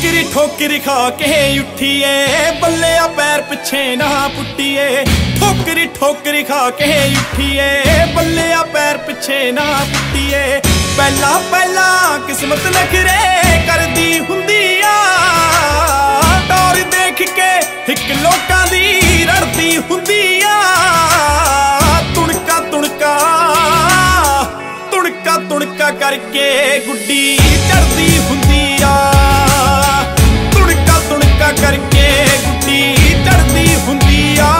ठोकरी ठोकरी खा के उठिए बल्ले पैर पिछे ना पुट्टिए। ठोकरी ठोकरी खा के उठिए बल्ले पैर पिछे ना पुट्टिए। पहला पहला किस्मत नखरे करदी हुंदी आ, टौर देख के हिक लोकां दी रड़दी हुंदी आ। तुणका तुणका तुणका तुणका करके गुड्डी चढ़दी हुंदी आ। तुणका तुणका करके गुड्डी चढ़दी हुंदी आ।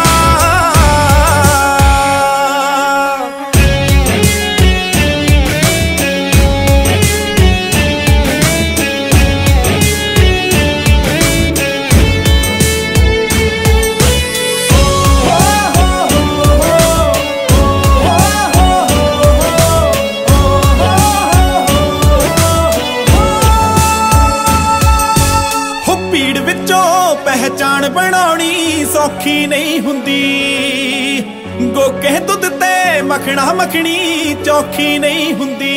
पहचान बनाउणी सौखी नहीं हुंदी, गोके दुध ते मखना मखनी चौखी नहीं हुंदी।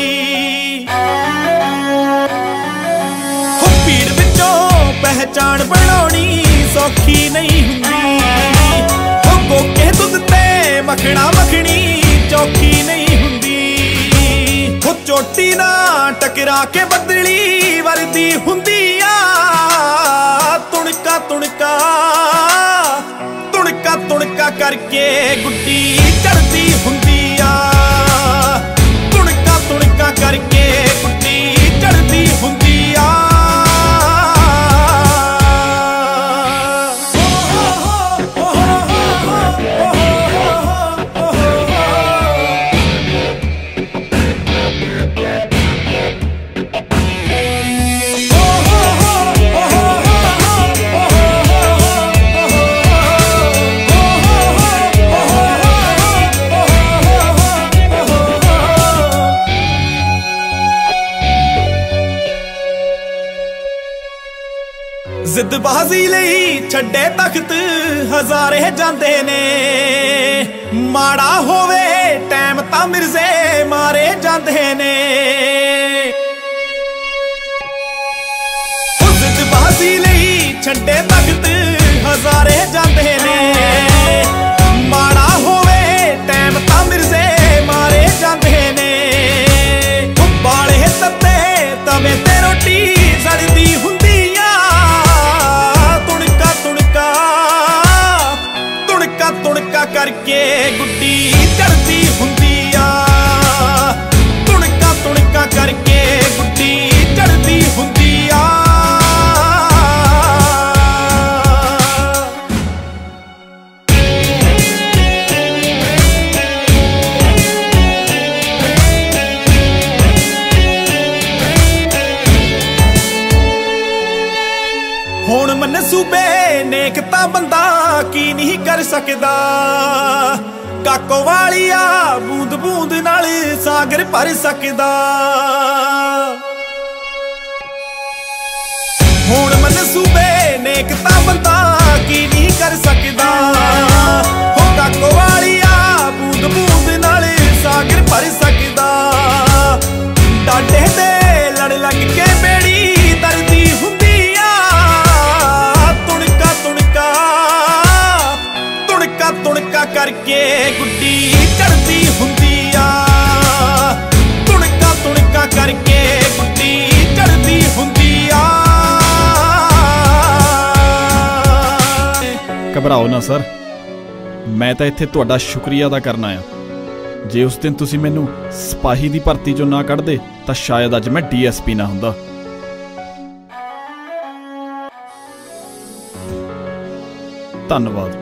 हो भीड़ विचों पहचान बनाउणी सौखी नहीं हुंदी, हो गोके दुध ते मखना मखनी चौखी नहीं हुंदी। हो चोटी ना टकरा के बदली वरदी हुंदी आ। तुणका तुणका तुणका तुणका करके गुड्डी चढ़दी हुंदी आ। तुणका तुणका करके गुड्डी चढ़दी हुंदी आ। जिदबाजी लई छड्डे तख्त हजारे जांदे ने, माड़ा होवे टैम तां मिर्जे मारे जांदे ने। जिदबाजी लई छड्डे तख्त हजारे जांदे ने, माड़ा होवे टैम तां मिर्जे मारे जांदे ने। बाले तत्ते तवे ते रोटी सड़दी हुंदी आ। तुणका करके गुड्डी चढ़दी हुंदी आ। तुणका तुणका करके गुड्डी चढ़दी हुंदी आ। हुण मनसूबे नेकता बंदा की नहीं कर सकदा, काको वालिया बूंद बूंद नाल सागर भर सकदा। हुण मनसूबे नेकता बंदा की नहीं कर सकदा, हो काको वालिया बूंद बूंद नाल सागर भर सकदा। डाडे दे लड़ लग के बेड़ी दर्दी हुंदी आ। तुणका करके गुड्डी चढ़दी हुंदी आ। तुणका तुणका करके गुड्डी चढ़दी हुंदी आ। घबराओ ना सर, मैं तो इत्थे तुहाडा शुक्रिया अदा करना आ। जे उस दिन तुसीं मैनूं सिपाही दी भर्ती चों ना कढ़दे तां शायद अज मैं DSP ना हुंदा। धन्नवाद।